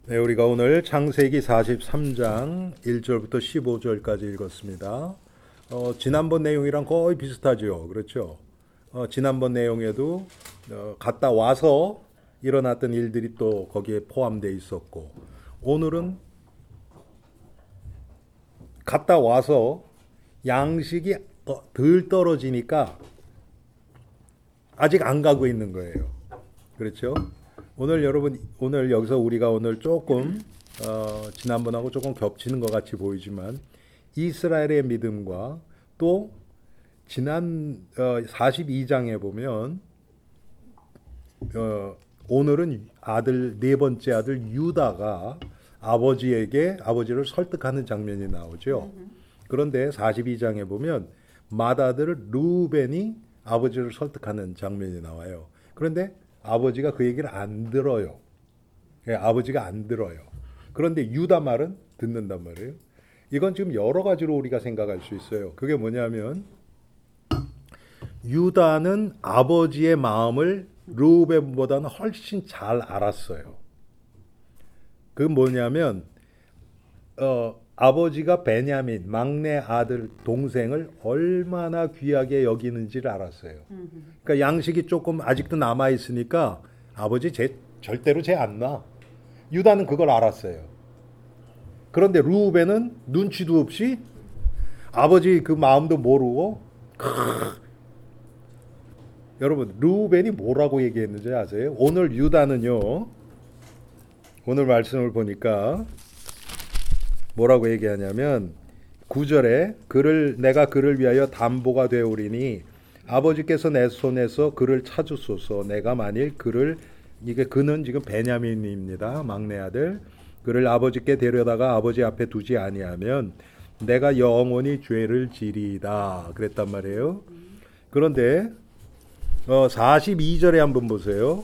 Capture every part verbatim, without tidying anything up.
네, 우리가 오늘 창세기 사십삼 장 일 절부터 십오 절까지 읽었습니다. 어, 지난번 내용이랑 거의 비슷하죠. 그렇죠? 어, 지난번 내용에도 어, 갔다 와서 일어났던 일들이 또 거기에 포함되어 있었고, 오늘은 갔다 와서 양식이 어, 덜 떨어지니까 아직 안 가고 있는 거예요. 그렇죠? 오늘 여러분, 오늘 여기서 우리가 오늘 조금 어, 지난번하고 조금 겹치는 것 같이 보이지만 이스라엘의 믿음과 또 지난 어, 사십이 장에 보면 어, 오늘은 아들 네 번째 아들 유다가 아버지에게 아버지를 설득하는 장면이 나오죠. 그런데 사십이 장에 보면 맏아들 루벤이 아버지를 설득하는 장면이 나와요. 그런데 아버지가 그 얘기를 안 들어요. 예, 아버지가 안 들어요. 그런데 유다 말은 듣는단 말이에요. 이건 지금 여러 가지로 우리가 생각할 수 있어요. 그게 뭐냐면 유다는 아버지의 마음을 르우벤보다는 훨씬 잘 알았어요. 그 뭐냐면 어, 아버지가 베냐민 막내 아들 동생을 얼마나 귀하게 여기는지를 알았어요. 그러니까 양식이 조금 아직도 남아 있으니까 아버지 제 절대로 쟤 안 놔. 유다는 그걸 알았어요. 그런데 루벤은 눈치도 없이 아버지 그 마음도 모르고 여러분 루벤이 뭐라고 얘기했는지 아세요? 오늘 유다는요. 오늘 말씀을 보니까 뭐라고 얘기하냐면 구 절에 그를 내가 그를 위하여 담보가 되오리니 아버지께서 내 손에서 그를 찾으소서. 내가 만일 그를 이게 그는 지금 베냐민입니다. 막내 아들. 그를 아버지께 데려다가 아버지 앞에 두지 아니하면 내가 영원히 죄를 지리이다. 그랬단 말이에요. 그런데 어, 사십이 절에 한번 보세요.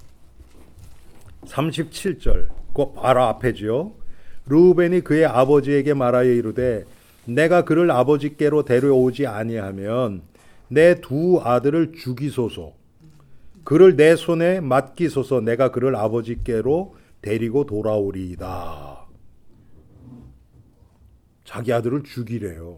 삼십칠 절. 그 바로 앞에죠. 르우벤이 그의 아버지에게 말하여 이르되 내가 그를 아버지께로 데려오지 아니하면 내 두 아들을 죽이소서. 그를 내 손에 맡기소서. 내가 그를 아버지께로 데리고 돌아오리이다. 자기 아들을 죽이래요.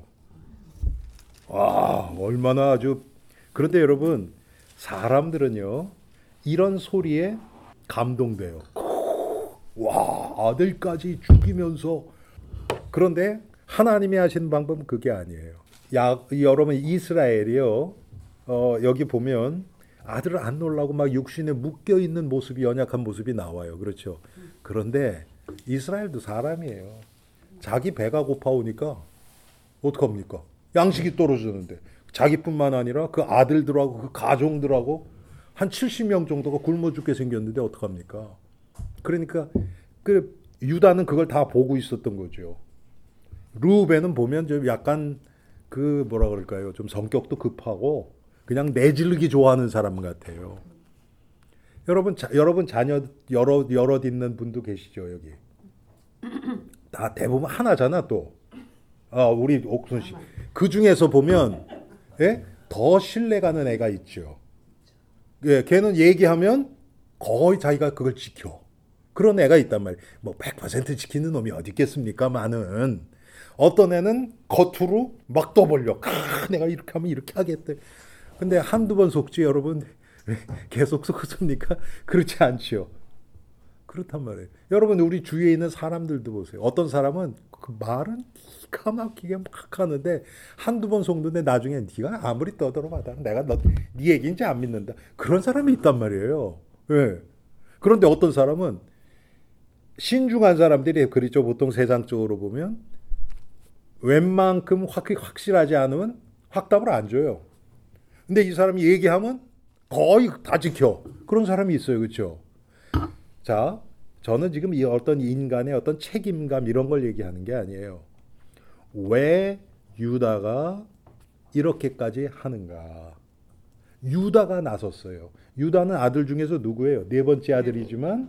와, 얼마나 아주. 그런데 여러분, 사람들은요 이런 소리에 감동돼요. 와, 아들까지 죽이면서. 그런데 하나님이 하시는 방법은 그게 아니에요. 야, 여러분 이스라엘이요. 어, 여기 보면 아들을 안 놓으려고 막 육신에 묶여 있는 모습이 연약한 모습이 나와요. 그렇죠. 그런데 이스라엘도 사람이에요. 자기 배가 고파오니까 어떡합니까? 양식이 떨어지는데 자기뿐만 아니라 그 아들들하고 그 가족들하고 한 칠십 명 정도가 굶어 죽게 생겼는데 어떡합니까? 그러니까 그 유다는 그걸 다 보고 있었던 거죠. 루벤은 보면 좀 약간 그 뭐라 그럴까요? 좀 성격도 급하고 그냥 내지르기 좋아하는 사람 같아요. 여러분 자, 여러분 자녀 여러 여럿 있는 분도 계시죠 여기. 다 대부분 하나잖아 또. 아 우리 옥순 씨. 그 중에서 보면 예? 더 신뢰가는 애가 있죠. 예, 걔는 얘기하면 거의 자기가 그걸 지켜. 그런 애가 있단 말이에요. 뭐 백 퍼센트 지키는 놈이 어디 있겠습니까? 많은. 어떤 애는 겉으로 막 떠벌려. 아, 내가 이렇게 하면 이렇게 하겠대. 근데 한두 번 속지 여러분. 계속 속습니까? 그렇지 않죠. 그렇단 말이에요. 여러분 우리 주위에 있는 사람들도 보세요. 어떤 사람은 그 말은 기가 막히게 막 하는데 한두 번 속는데 나중에 네가 아무리 떠들어봐도 내가 너, 네 얘기인지 안 믿는다. 그런 사람이 있단 말이에요. 예. 그런데 어떤 사람은 신중한 사람들이 그렇죠. 보통 세상적으로 보면 웬만큼 확, 확실하지 않으면 확답을 안 줘요. 근데 이 사람이 얘기하면 거의 다 지켜. 그런 사람이 있어요. 그렇죠? 자, 저는 지금 이 어떤 인간의 어떤 책임감 이런 걸 얘기하는 게 아니에요. 왜 유다가 이렇게까지 하는가? 유다가 나섰어요. 유다는 아들 중에서 누구예요? 네 번째 아들이지만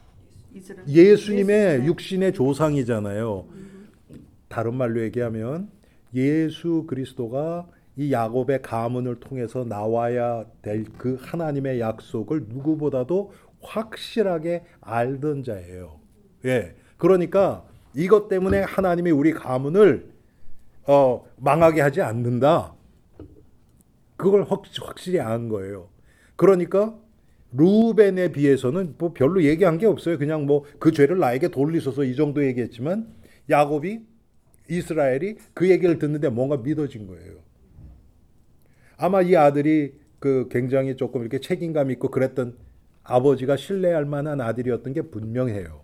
예수님의 육신의 조상이잖아요. 다른 말로 얘기하면 예수 그리스도가 이 야곱의 가문을 통해서 나와야 될 그 하나님의 약속을 누구보다도 확실하게 알던 자예요. 예. 그러니까 이것 때문에 하나님이 우리 가문을 어, 망하게 하지 않는다. 그걸 확, 확실히 안 거예요. 그러니까 루벤에 비해서는 뭐 별로 얘기한 게 없어요. 그냥 뭐 그 죄를 나에게 돌리소서 이 정도 얘기했지만 야곱이 이스라엘이 그 얘기를 듣는데 뭔가 믿어진 거예요. 아마 이 아들이 그 굉장히 조금 이렇게 책임감 있고 그랬던 아버지가 신뢰할 만한 아들이었던 게 분명해요.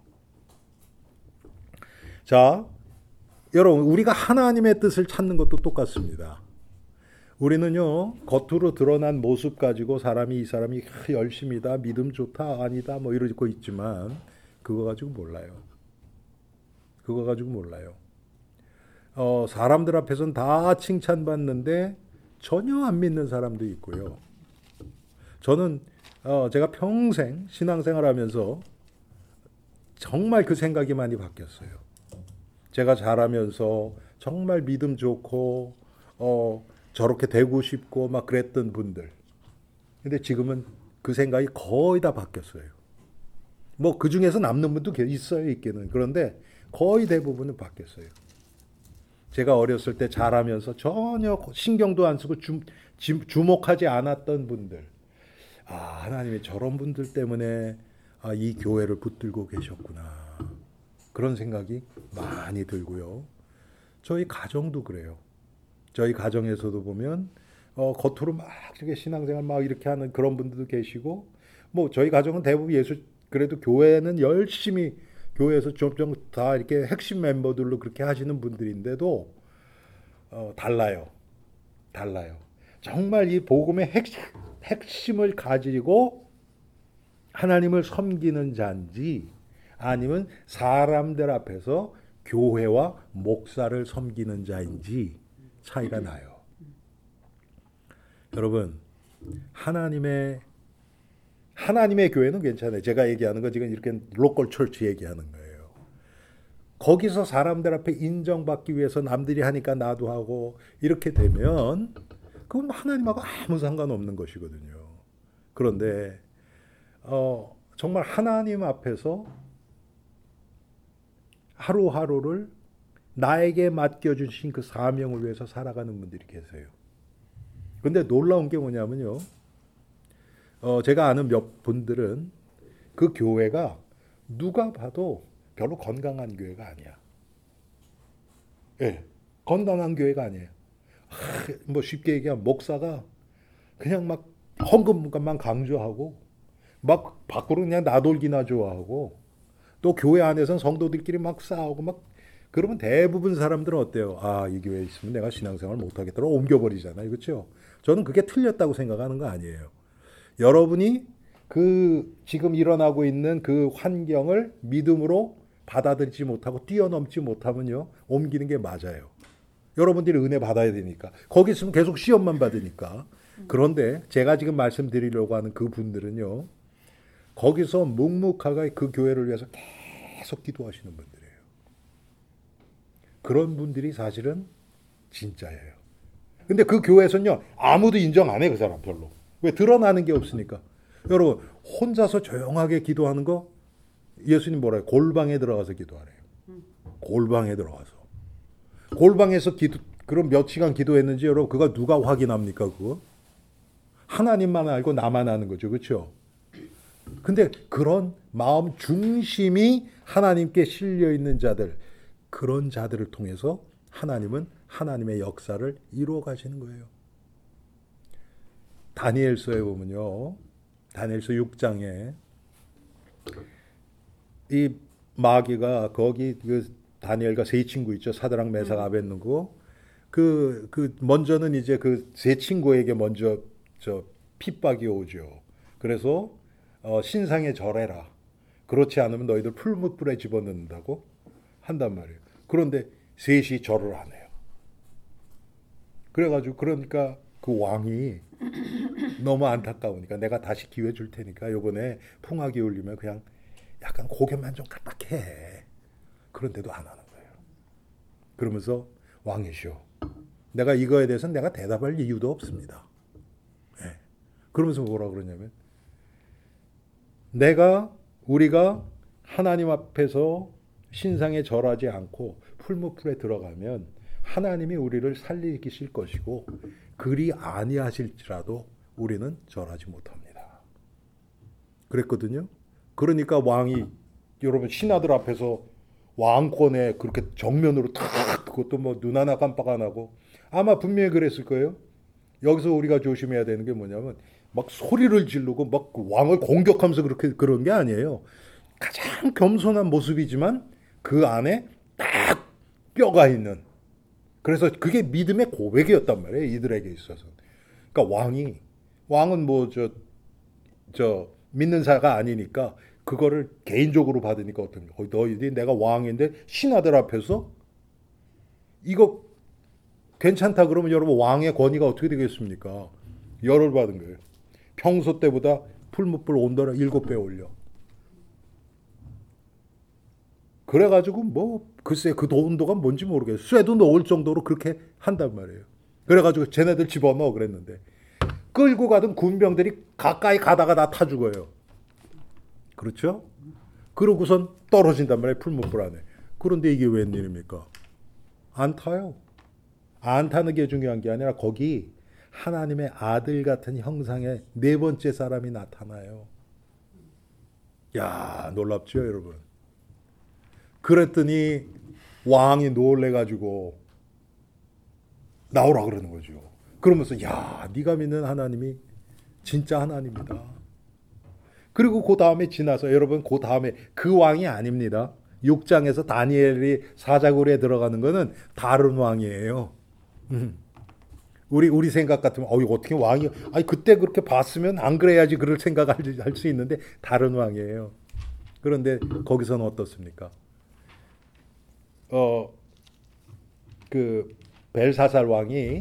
자, 여러분 우리가 하나님의 뜻을 찾는 것도 똑같습니다. 우리는요 겉으로 드러난 모습 가지고 사람이 이 사람이 열심이다, 믿음 좋다, 아니다 뭐 이러고 있지만 그거 가지고 몰라요. 그거 가지고 몰라요. 어, 사람들 앞에서는 다 칭찬받는데 전혀 안 믿는 사람도 있고요. 저는 어, 제가 평생 신앙생활하면서 정말 그 생각이 많이 바뀌었어요. 제가 자라면서 정말 믿음 좋고 어, 저렇게 되고 싶고 막 그랬던 분들. 근데 지금은 그 생각이 거의 다 바뀌었어요. 뭐 그 중에서 남는 분도 있어요, 있기는. 그런데 거의 대부분은 바뀌었어요. 제가 어렸을 때 자라면서 전혀 신경도 안 쓰고 주, 주목하지 않았던 분들. 아, 하나님이 저런 분들 때문에 아, 이 교회를 붙들고 계셨구나. 그런 생각이 많이 들고요. 저희 가정도 그래요. 저희 가정에서도 보면 어, 겉으로 막 이렇게 신앙생활 막 이렇게 하는 그런 분들도 계시고, 뭐 저희 가정은 대부분 예수 그래도 교회는 열심히 교회에서 좀 좀 다 이렇게 핵심 멤버들로 그렇게 하시는 분들인데도 어, 달라요. 달라요. 정말 이 복음의 핵심, 핵심을 가지고 하나님을 섬기는 자인지 아니면 사람들 앞에서 교회와 목사를 섬기는 자인지 차이가 나요. 여러분, 하나님의 하나님의 교회는 괜찮아요. 제가 얘기하는 거 지금 이렇게 로컬 철치 얘기하는 거예요. 거기서 사람들 앞에 인정받기 위해서 남들이 하니까 나도 하고 이렇게 되면 그건 하나님하고 아무 상관없는 것이거든요. 그런데 어, 정말 하나님 앞에서 하루하루를 나에게 맡겨주신 그 사명을 위해서 살아가는 분들이 계세요. 그런데 놀라운 게 뭐냐면요. 어, 제가 아는 몇 분들은 그 교회가 누가 봐도 별로 건강한 교회가 아니야. 예, 건강한 교회가 아니에요. 하, 뭐 쉽게 얘기하면 목사가 그냥 막 헌금만 강조하고 막 밖으로 그냥 나돌기나 좋아하고 또 교회 안에서는 성도들끼리 막 싸우고 막 그러면 대부분 사람들은 어때요? 아, 이 교회에 있으면 내가 신앙생활 못하겠더라 옮겨버리잖아요. 그렇죠? 저는 그게 틀렸다고 생각하는 거 아니에요. 여러분이 그 지금 일어나고 있는 그 환경을 믿음으로 받아들이지 못하고 뛰어넘지 못하면요. 옮기는 게 맞아요. 여러분들이 은혜 받아야 되니까. 거기 있으면 계속 시험만 받으니까. 그런데 제가 지금 말씀드리려고 하는 그 분들은요. 거기서 묵묵하게 그 교회를 위해서 계속 기도하시는 분들이에요. 그런 분들이 사실은 진짜예요. 근데 그 교회에서는요. 아무도 인정 안 해, 그 사람 별로. 왜? 드러나는 게 없으니까. 여러분, 혼자서 조용하게 기도하는 거 예수님 뭐라 해요? 골방에 들어가서 기도하래요. 골방에 들어가서. 골방에서 기도, 그럼 몇 시간 기도했는지 여러분, 그거 누가 확인합니까, 그거? 하나님만 알고 나만 아는 거죠. 그렇죠? 근데 그런 마음 중심이 하나님께 실려 있는 자들, 그런 자들을 통해서 하나님은 하나님의 역사를 이루어 가시는 거예요. 다니엘서에 보면요. 다니엘서 육 장에 이 마귀가 거기 그 다니엘과 세 친구 있죠. 사드락, 메삭, 아벳느고. 그, 그 먼저는 이제 그 세 친구에게 먼저 저 핍박이 오죠. 그래서 어, 신상에 절해라. 그렇지 않으면 너희들 풀무불에 집어넣는다고 한단 말이에요. 그런데 셋이 절을 안 해요. 그래가지고 그러니까 그 왕이 너무 안타까우니까 내가 다시 기회 줄 테니까 요번에 풍악이 울리면 그냥 약간 고개만 좀 까딱해. 그런데도 안 하는 거예요. 그러면서 왕이시오. 내가 이거에 대해서는 내가 대답할 이유도 없습니다. 네. 그러면서 뭐라 그러냐면 내가 우리가 하나님 앞에서 신상에 절하지 않고 풀무풀에 들어가면 하나님이 우리를 살리실 것이고 그리 아니하실지라도 우리는 절하지 못합니다. 그랬거든요. 그러니까 왕이 여러분 신하들 앞에서 왕권에 그렇게 정면으로 탁 그것도 뭐 눈 하나 깜빡 안 하고 아마 분명히 그랬을 거예요. 여기서 우리가 조심해야 되는 게 뭐냐면 막 소리를 지르고 막 왕을 공격하면서 그렇게 그런 게 아니에요. 가장 겸손한 모습이지만 그 안에 딱 뼈가 있는. 그래서 그게 믿음의 고백이었단 말이에요. 이들에게 있어서. 그러니까 왕이 왕은 뭐 저 저 믿는 자가 아니니까 그거를 개인적으로 받으니까 어떤 거. 너희들이 내가 왕인데 신하들 앞에서 이거 괜찮다 그러면 여러분 왕의 권위가 어떻게 되겠습니까? 열을 받은 거예요. 평소 때보다 풀무불 온도를 일곱 배 올려. 그래가지고 뭐 글쎄 그 온도가 뭔지 모르겠어요. 쇠도 넣을 정도로 그렇게 한단 말이에요. 그래가지고 쟤네들 집어넣어 그랬는데 끌고 가던 군병들이 가까이 가다가 다 타 죽어요. 그렇죠? 그러고선 떨어진단 말이에요. 풀무불 안에. 그런데 이게 웬일입니까? 안 타요. 안 타는 게 중요한 게 아니라 거기 하나님의 아들 같은 형상의 네 번째 사람이 나타나요. 야, 놀랍죠, 여러분? 그랬더니 왕이 놀래가지고 나오라 그러는 거죠. 그러면서 야, 네가 믿는 하나님이 진짜 하나님이다. 그리고 그 다음에 지나서 여러분 그 다음에 그 왕이 아닙니다. 육 장에서 다니엘이 사자굴에 들어가는 거는 다른 왕이에요. 음. 우리 우리 생각 같으면 어 이거 어떻게 왕이 아니 그때 그렇게 봤으면 안 그래야지 그럴 생각할 수 있는데 다른 왕이에요. 그런데 거기서는 어떻습니까? 어 그 벨사살 왕이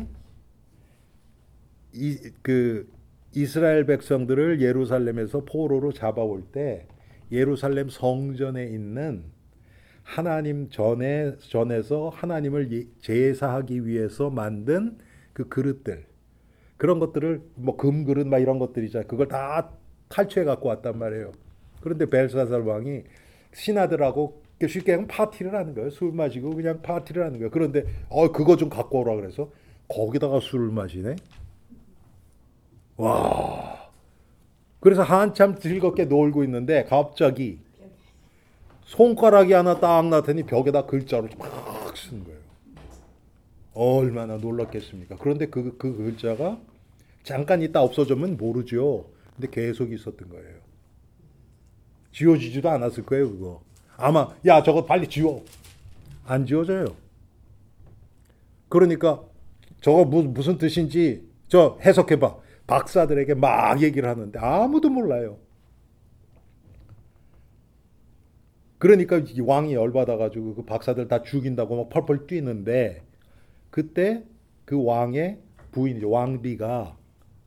이 그 이스라엘 백성들을 예루살렘에서 포로로 잡아올 때 예루살렘 성전에 있는 하나님 전에 전에서 하나님을 제사하기 위해서 만든 그 그릇들 그런 것들을 뭐 금그릇 막 이런 것들이잖아요. 그걸 다 탈취해 갖고 왔단 말이에요. 그런데 벨사살 왕이 신하들하고 쉽게 하면 파티를 하는 거예요. 술 마시고 그냥 파티를 하는 거예요. 그런데 어 그거 좀 갖고 오라 그래서 거기다가 술을 마시네. 와. 그래서 한참 즐겁게 놀고 있는데 갑자기 손가락이 하나 딱 나더니 벽에다 글자로 막 쓴 거예요. 얼마나 놀랐겠습니까? 그런데 그, 그 글자가 잠깐 있다 없어지면 모르죠. 근데 계속 있었던 거예요. 지워지지도 않았을 거예요, 그거. 아마 야 저거 빨리 지워. 안 지워져요. 그러니까 저거 무슨 뜻인지 저 해석해봐. 박사들에게 막 얘기를 하는데 아무도 몰라요. 그러니까 왕이 열받아가지고 그 박사들 다 죽인다고 막 펄펄 뛰는데 그때 그 왕의 부인이죠. 왕비가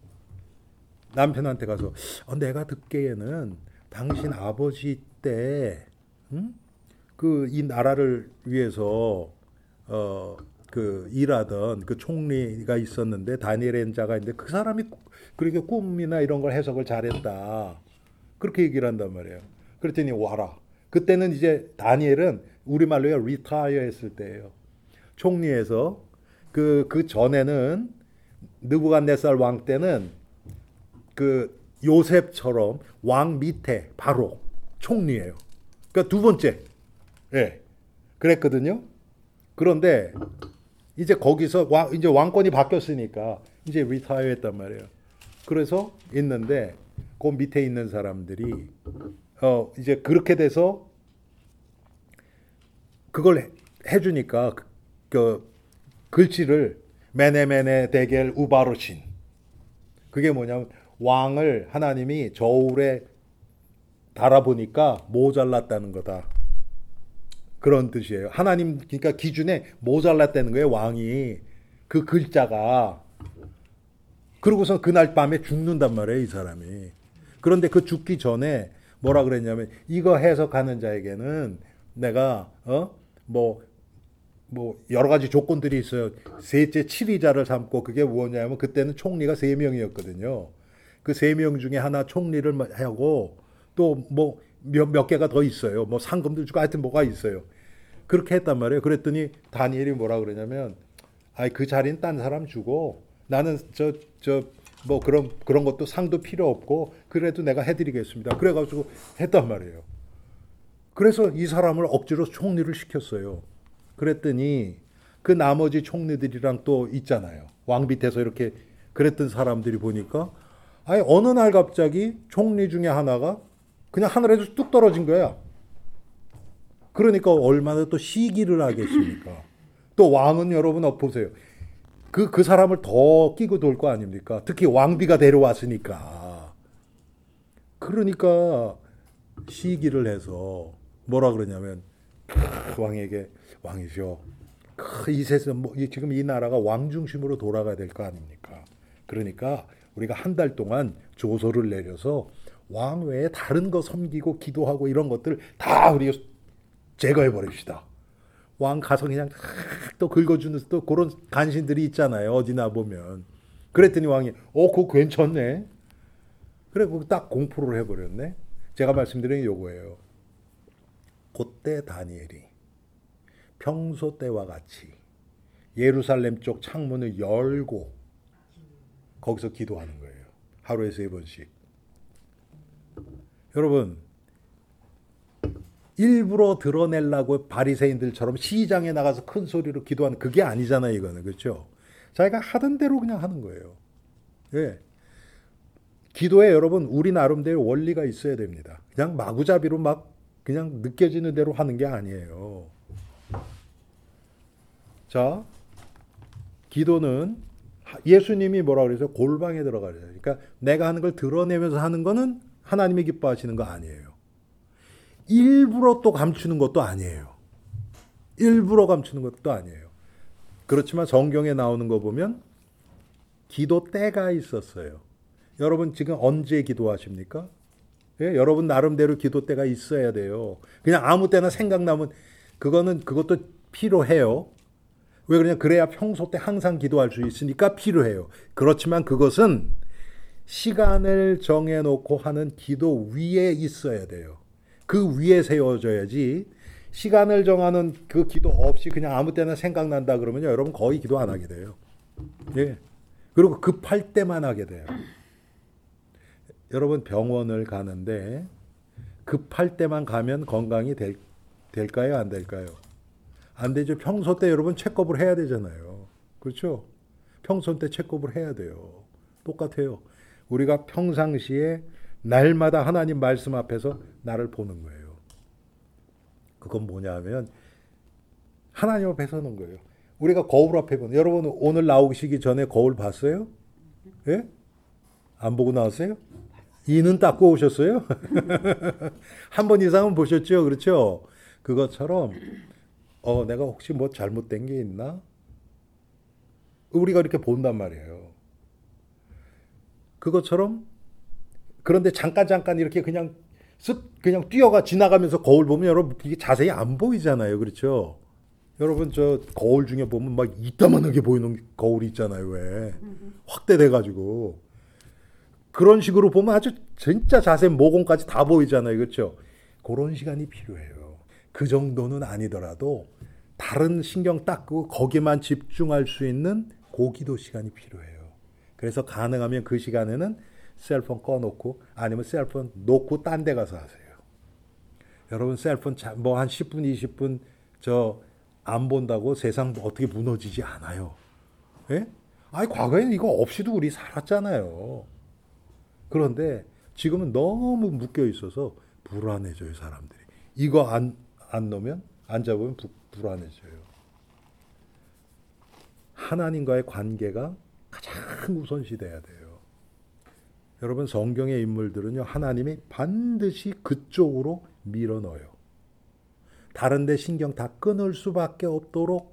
남편한테 가서 어, 내가 듣기에는 당신 아버지 때 응? 그 이 나라를 위해서 어, 그 일하던 그 총리가 있었는데 다니엘이라는 자가 있는데 그 사람이 그렇게 꿈이나 이런 걸 해석을 잘했다. 그렇게 얘기를 한단 말이에요. 그랬더니 와라. 그때는 이제 다니엘은 우리말로 리타이어 했을 때예요. 총리에서 그, 그 전에는 느부갓네살 왕 때는 그 요셉처럼 왕 밑에 바로 총리예요. 그러니까 두 번째. 예. 그랬거든요. 그런데 이제 거기서 왕, 이제 왕권이 바뀌었으니까 이제 리타이어 했단 말이에요. 그래서 있는데 그 밑에 있는 사람들이 어 이제 그렇게 돼서 그걸 해주니까 그, 그 글씨를 메네메네 데겔 우바르신 그게 뭐냐면 왕을 하나님이 저울에 달아보니까 모자랐다는 거다. 그런 뜻이에요. 하나님 그러니까 기준에 모자랐다는 거예요. 왕이 그 글자가. 그러고서 그날 밤에 죽는단 말이에요. 이 사람이. 그런데 그 죽기 전에 뭐라 그랬냐면 이거 해석하는 자에게는 내가 어 뭐 뭐 여러 가지 조건들이 있어요. 셋째 칠의자를 삼고 그게 뭐냐면 그때는 총리가 세 명이었거든요. 그 세 명 중에 하나 총리를 하고 또 뭐 몇 몇 개가 더 있어요. 뭐 상금들 주고 하여튼 뭐가 있어요. 그렇게 했단 말이에요. 그랬더니 다니엘이 뭐라 그러냐면, 아이 그 자리는 딴 사람 주고 나는 저 저 뭐 그런 그런 것도 상도 필요 없고 그래도 내가 해드리겠습니다. 그래가지고 했단 말이에요. 그래서 이 사람을 억지로 총리를 시켰어요. 그랬더니 그 나머지 총리들이랑 또 있잖아요. 왕 밑에서 이렇게 그랬던 사람들이 보니까 아니 어느 날 갑자기 총리 중에 하나가 그냥 하늘에서 뚝 떨어진 거야. 그러니까 얼마나 또 시기를 하겠습니까? 또 왕은 여러분 어 보세요. 그, 그 사람을 더 끼고 돌 거 아닙니까? 특히 왕비가 데려왔으니까. 그러니까 시기를 해서 뭐라 그러냐면 왕에게 왕이죠. 이 세상 뭐 지금 이 나라가 왕 중심으로 돌아가야 될 거 아닙니까? 그러니까 우리가 한 달 동안 조서를 내려서 왕 외에 다른 거 섬기고 기도하고 이런 것들 다 우리가 제거해 버립시다. 왕 가서 그냥 또 긁어주는 또 그런 간신들이 있잖아요. 어디나 보면. 그랬더니 왕이 어 그거 괜찮네. 그래 그거 딱 공포를 해버렸네. 제가 말씀드린 게 요거예요. 그때 다니엘이 평소 때와 같이 예루살렘 쪽 창문을 열고 거기서 기도하는 거예요. 하루에 세 번씩. 여러분 일부러 드러내려고 바리새인들처럼 시장에 나가서 큰 소리로 기도하는 그게 아니잖아요. 이거는. 그렇죠? 자기가 하던 대로 그냥 하는 거예요. 예. 기도에 여러분 우리 나름대로 원리가 있어야 됩니다. 그냥 마구잡이로 막 그냥 느껴지는 대로 하는 게 아니에요. 자, 기도는 예수님이 뭐라 그래서 골방에 들어가래요. 그러니까 내가 하는 걸 드러내면서 하는 거는 하나님이 기뻐하시는 거 아니에요. 일부러 또 감추는 것도 아니에요. 일부러 감추는 것도 아니에요. 그렇지만 성경에 나오는 거 보면 기도 때가 있었어요. 여러분 지금 언제 기도하십니까? 예? 여러분 나름대로 기도 때가 있어야 돼요. 그냥 아무 때나 생각나면 그거는 그것도 필요해요. 왜 그러냐? 그래야 평소 때 항상 기도할 수 있으니까 필요해요. 그렇지만 그것은 시간을 정해놓고 하는 기도 위에 있어야 돼요. 그 위에 세워져야지 시간을 정하는 그 기도 없이 그냥 아무 때나 생각난다 그러면요. 여러분 거의 기도 안 하게 돼요. 예. 그리고 급할 때만 하게 돼요. 여러분 병원을 가는데 급할 때만 가면 건강이 될, 될까요? 안 될까요? 안 되죠. 평소 때 여러분 체크업을 해야 되잖아요. 그렇죠? 평소 때 체크업을 해야 돼요. 똑같아요. 우리가 평상시에 날마다 하나님 말씀 앞에서 나를 보는 거예요. 그건 뭐냐 하면 하나님 앞에 서는 거예요. 우리가 거울 앞에 보는. 여러분 오늘 나오시기 전에 거울 봤어요? 예? 안 보고 나왔어요? 이는 닦고 오셨어요? 한 번 이상은 보셨죠? 그렇죠? 그것처럼 어 내가 혹시 뭐 잘못된 게 있나? 우리가 이렇게 본단 말이에요. 그것처럼 그런데 잠깐 잠깐 이렇게 그냥 쓱 그냥 뛰어가 지나가면서 거울 보면 여러분 이게 자세히 안 보이잖아요. 그렇죠? 여러분 저 거울 중에 보면 막 이따만하게 보이는 거울이 있잖아요. 왜? 확대돼 가지고 그런 식으로 보면 아주 진짜 자세 모공까지 다 보이잖아요. 그렇죠? 그런 시간이 필요해요. 그 정도는 아니더라도 다른 신경 닦고 거기만 집중할 수 있는 고기도 시간이 필요해요. 그래서 가능하면 그 시간에는 셀폰 꺼놓고 아니면 셀폰 놓고 딴 데 가서 하세요. 여러분 셀폰 뭐 한 십 분 이십 분 저 안 본다고 세상 어떻게 무너지지 않아요. 예? 아니 과거에는 이거 없이도 우리 살았잖아요. 그런데 지금은 너무 묶여 있어서 불안해져요 사람들이. 이거 안, 안 놓으면 안 잡으면 부, 불안해져요. 하나님과의 관계가 가장 우선시돼야 돼요. 여러분 성경의 인물들은요 하나님이 반드시 그쪽으로 밀어넣어요. 다른 데 신경 다 끊을 수밖에 없도록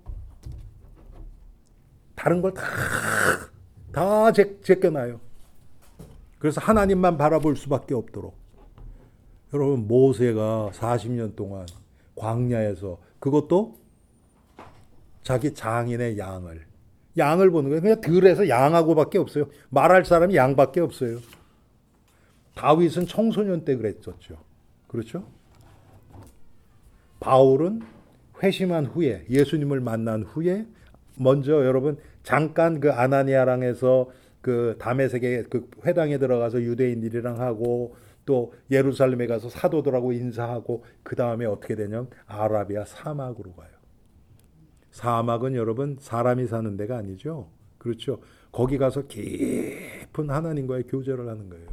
다른 걸 다 다 제껴놔요. 그래서 하나님만 바라볼 수밖에 없도록. 여러분 모세가 사십 년 동안 광야에서 그것도 자기 장인의 양을 양을 보는 거예요. 그냥 들에서 양하고밖에 없어요. 말할 사람이 양밖에 없어요. 다윗은 청소년 때 그랬었죠. 그렇죠? 바울은 회심한 후에 예수님을 만난 후에 먼저 여러분 잠깐 그 아나니아랑 해서 그 다메섹의 그 회당에 들어가서 유대인들이랑 하고 또 예루살렘에 가서 사도들하고 인사하고 그 다음에 어떻게 되냐면 아라비아 사막으로 가요. 사막은 여러분 사람이 사는 데가 아니죠. 그렇죠. 거기 가서 깊은 하나님과의 교제를 하는 거예요.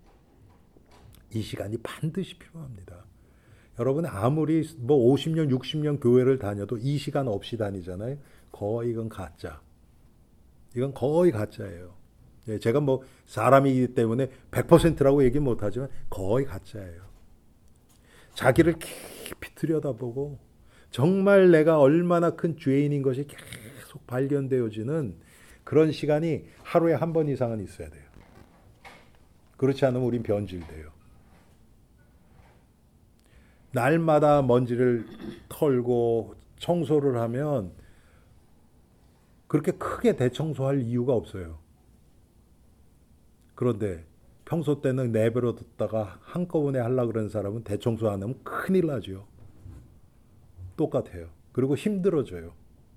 이 시간이 반드시 필요합니다. 여러분 아무리 뭐 오십 년, 육십 년 교회를 다녀도 이 시간 없이 다니잖아요. 거의 이건 가짜. 이건 거의 가짜예요. 예, 제가 뭐 사람이기 때문에 백 퍼센트라고 얘기 못하지만 거의 가짜예요. 자기를 깊이 들여다보고 정말 내가 얼마나 큰 죄인인 것이 계속 발견되어지는 그런 시간이 하루에 한 번 이상은 있어야 돼요. 그렇지 않으면 우린 변질돼요. 날마다 먼지를 털고 청소를 하면 그렇게 크게 대청소할 이유가 없어요. 그런데 평소 때는 내버려 뒀다가 한꺼번에 하려고 그러는 사람은 대청소 안 하면 큰일 나죠. 똑같아요. 그리고 힘들어져요.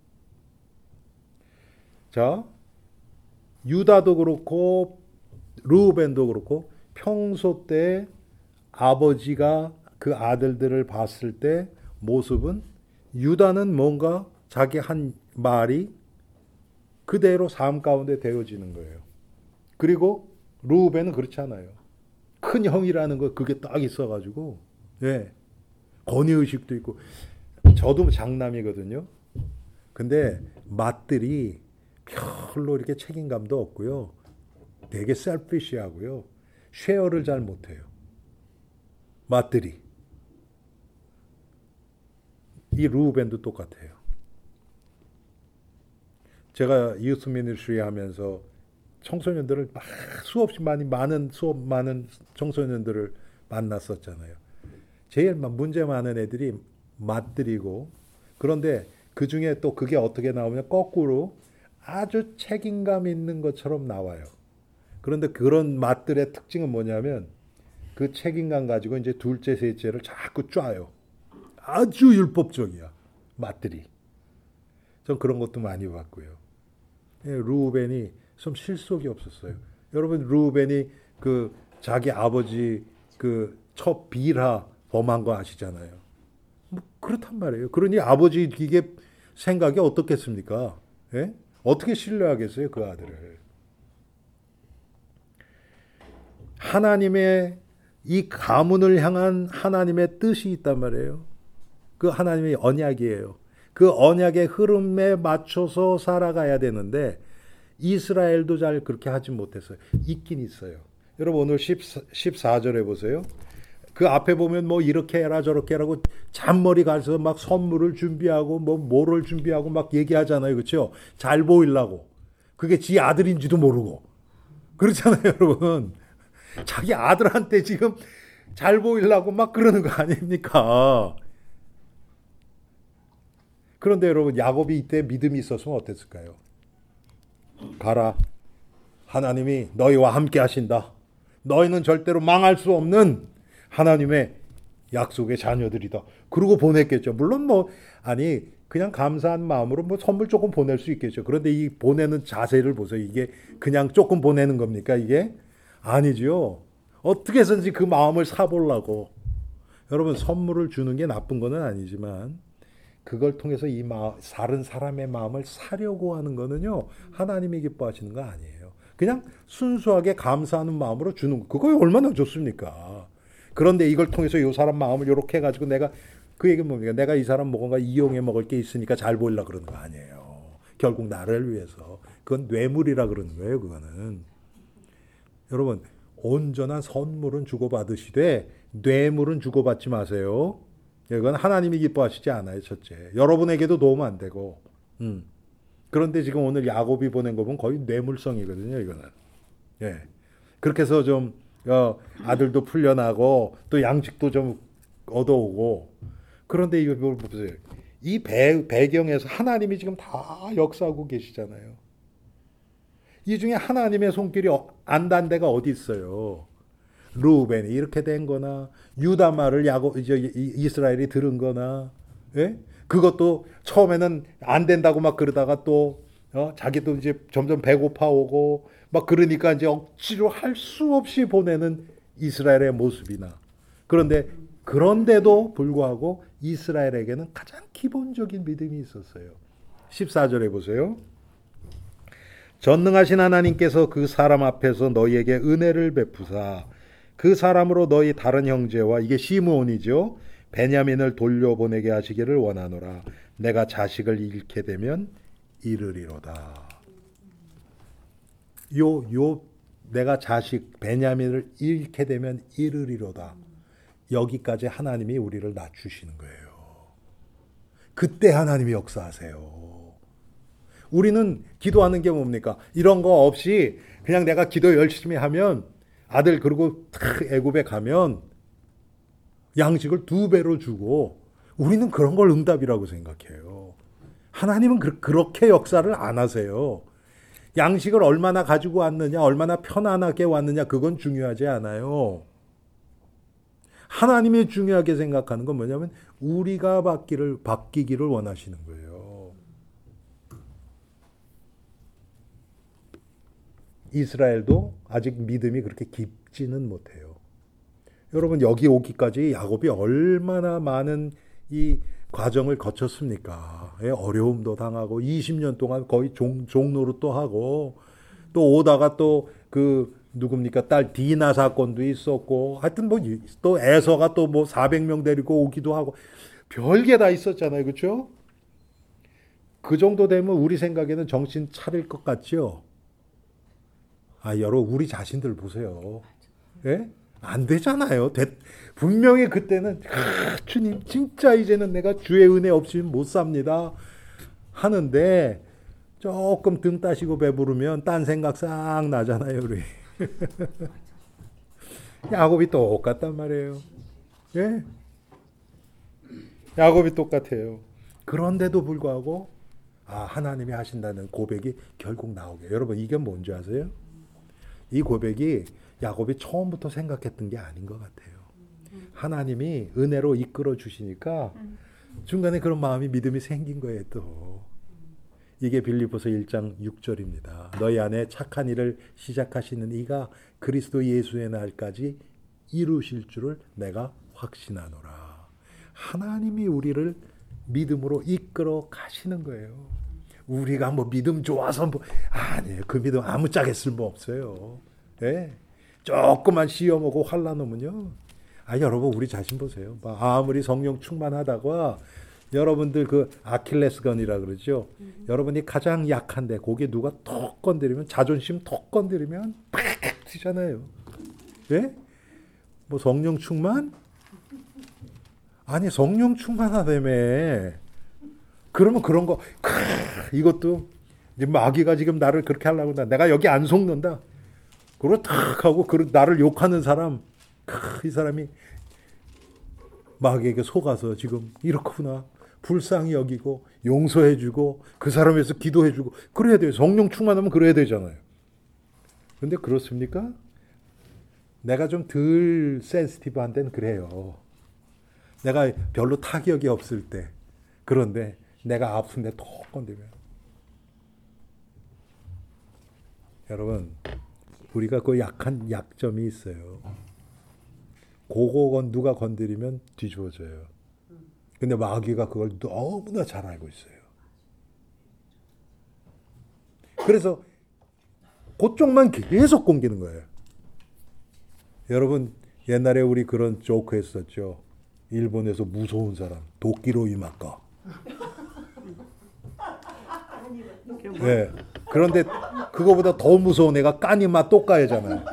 자, 유다도 그렇고 르우벤도 그렇고 평소 때 아버지가 그 아들들을 봤을 때 모습은 유다는 뭔가 자기 한 말이 그대로 삶 가운데 되어지는 거예요. 그리고 르우벤은 그렇지 않아요. 큰 형이라는 거 그게 딱 있어가지고 예, 권위의식도 있고 저도 장남이거든요. 근데 맏들이 별로 이렇게 책임감도 없고요. 되게 셀피시하고요. 쉐어를 잘 못해요. 맏들이. 이 르우벤도 똑같아요. 제가 유스 미니스트리 하면서 청소년들을 막 수없이 많이 많은 수업 많은 청소년들을 만났었잖아요. 제일 문제 많은 애들이 맏들이고 그런데 그 중에 또 그게 어떻게 나오면 거꾸로 아주 책임감 있는 것처럼 나와요. 그런데 그런 맏들의 특징은 뭐냐면 그 책임감 가지고 이제 둘째, 셋째를 자꾸 쏴요. 아주 율법적이야. 맏들이. 전 그런 것도 많이 봤고요. 예, 르우벤이 좀 실속이 없었어요. 여러분 르우벤이 그 자기 아버지 그 첫 비라 범한 거 아시잖아요. 뭐 그렇단 말이에요. 그러니 아버지 이게 생각이 어떻겠습니까? 예? 어떻게 신뢰하겠어요 그 아들을? 하나님의 이 가문을 향한 하나님의 뜻이 있단 말이에요. 그 하나님의 언약이에요. 그 언약의 흐름에 맞춰서 살아가야 되는데 이스라엘도 잘 그렇게 하지 못했어요. 있긴 있어요. 여러분 오늘 십사 절에 보세요. 그 앞에 보면 뭐 이렇게 해라 저렇게 해라고 잔머리 가서 막 선물을 준비하고 뭐 뭐를 준비하고 막 얘기하잖아요. 그렇죠? 잘 보이려고. 그게 지 아들인지도 모르고. 그렇잖아요, 여러분. 자기 아들한테 지금 잘 보이려고 막 그러는 거 아닙니까? 그런데 여러분 야곱이 이때 믿음이 있었으면 어땠을까요? 가라. 하나님이 너희와 함께 하신다. 너희는 절대로 망할 수 없는 하나님의 약속의 자녀들이다. 그러고 보냈겠죠. 물론 뭐 아니 그냥 감사한 마음으로 뭐 선물 조금 보낼 수 있겠죠. 그런데 이 보내는 자세를 보세요. 이게 그냥 조금 보내는 겁니까? 이게 아니죠. 어떻게 해서든지 그 마음을 사보려고. 여러분 선물을 주는 게 나쁜 건 아니지만 그걸 통해서 이 마, 다른 사람의 마음을 사려고 하는 거는요. 하나님이 기뻐하시는 거 아니에요. 그냥 순수하게 감사하는 마음으로 주는 거. 그거 얼마나 좋습니까? 그런데 이걸 통해서 이 사람 마음을 이렇게 해가지고 내가 그 얘기는 뭡니까? 내가 이 사람 뭔가 이용해 먹을 게 있으니까 잘 보이려고 그러는 거 아니에요. 결국 나를 위해서. 그건 뇌물이라 그러는 거예요. 그거는. 여러분 온전한 선물은 주고받으시되 뇌물은 주고받지 마세요. 이건 하나님이 기뻐하시지 않아요. 첫째. 여러분에게도 도움 안 되고. 음. 그런데 지금 오늘 야곱이 보낸 거 보면 거의 뇌물성이거든요. 이거는. 예. 그렇게 해서 좀 어, 아들도 풀려나고 또 양식도 좀 얻어오고. 그런데 이거 보세요. 이 배, 배경에서 하나님이 지금 다 역사하고 계시잖아요. 이 중에 하나님의 손길이 안 단 데가 어디 있어요? 르우벤이 이렇게 된 거나 유다 말을 야곱 이제 이스라엘이 들은 거나 예? 그것도 처음에는 안 된다고 막 그러다가 또 어, 자기도 이제 점점 배고파 오고 막 그러니까 이제 억지로 할 수 없이 보내는 이스라엘의 모습이나 그런데 그런데도 불구하고 이스라엘에게는 가장 기본적인 믿음이 있었어요. 십사 절에 보세요. 전능하신 하나님께서 그 사람 앞에서 너희에게 은혜를 베푸사 그 사람으로 너희 다른 형제와 이게 시므온이죠. 베냐민을 돌려보내게 하시기를 원하노라. 내가 자식을 잃게 되면 이르리로다. 요, 요 내가 자식 베냐민을 잃게 되면 이르리로다. 여기까지 하나님이 우리를 낮추시는 거예요. 그때 하나님이 역사하세요. 우리는 기도하는 게 뭡니까? 이런 거 없이 그냥 내가 기도 열심히 하면 아들 그리고 애굽에 가면 양식을 두 배로 주고 우리는 그런 걸 응답이라고 생각해요. 하나님은 그, 그렇게 역사를 안 하세요. 양식을 얼마나 가지고 왔느냐, 얼마나 편안하게 왔느냐, 그건 중요하지 않아요. 하나님이 중요하게 생각하는 건 뭐냐면 우리가 받기를, 바뀌기를 원하시는 거예요. 이스라엘도 아직 믿음이 그렇게 깊지는 못해요. 여러분 여기 오기까지 야곱이 얼마나 많은 이 과정을 거쳤습니까? 예, 어려움도 당하고 이십 년 동안 거의 종, 종노릇도 하고 또 오다가 또 그 누굽니까 딸 디나 사건도 있었고 하여튼 뭐 또 에서가 또 뭐 사백 명 데리고 오기도 하고 별게 다 있었잖아요. 그렇죠? 그 정도 되면 우리 생각에는 정신 차릴 것 같죠? 아, 여러분 우리 자신들 보세요. 예? 안 되잖아요. 되, 분명히 그때는 아, 주님 진짜 이제는 내가 주의 은혜 없이는 못 삽니다 하는데 조금 등 따시고 배부르면 딴 생각 싹 나잖아요. 우리 야곱이 똑같단 말이에요. 예? 야곱이 똑같아요. 그런데도 불구하고 아, 하나님이 하신다는 고백이 결국 나오게. 여러분 이게 뭔지 아세요? 이 고백이 야곱이 처음부터 생각했던 게 아닌 것 같아요. 하나님이 은혜로 이끌어 주시니까 중간에 그런 마음이 믿음이 생긴 거예요. 또 이게 빌립보서 일 장 육 절입니다. 너희 안에 착한 일을 시작하시는 이가 그리스도 예수의 날까지 이루실 줄을 내가 확신하노라. 하나님이 우리를 믿음으로 이끌어 가시는 거예요. 우리가 뭐 믿음 좋아서 뭐 아니에요. 그 믿음 아무짝에 쓸모 없어요. 예? 조금만 시험 오고 환난 오면요. 아, 여러분 우리 자신 보세요. 아무리 성령 충만하다가 여러분들 그 아킬레스건이라 그러죠. 음. 여러분이 가장 약한데 거기에 누가 톡 건드리면 자존심 톡 건드리면 팍 튀잖아요. 예? 뭐 성령 충만? 아니 성령 충만하다며. 그러면 그런 거 크, 이것도 이제 마귀가 지금 나를 그렇게 하려고 한다. 내가 여기 안 속는다. 그리고 탁 하고 그 나를 욕하는 사람, 크, 이 사람이 마귀에게 속아서 지금 이렇구나. 불쌍히 여기고 용서해주고 그 사람에서 기도해주고 그래야 돼요. 성령 충만하면 그래야 되잖아요. 근데 그렇습니까? 내가 좀 덜 센시티브한 데는 그래요. 내가 별로 타격이 없을 때. 그런데 내가 아픈데 톡 건드리면. 여러분 우리가 그 약한 약점이 있어요. 그거 누가 건드리면 뒤집어져요. 근데 마귀가 그걸 너무나 잘 알고 있어요. 그래서 그쪽만 계속 공기는 거예요. 여러분 옛날에 우리 그런 조크 했었죠. 일본에서 무서운 사람 도끼로 이마까. 네. 그런데 그거보다 더 무서운 애가 까니마 또까이잖아요.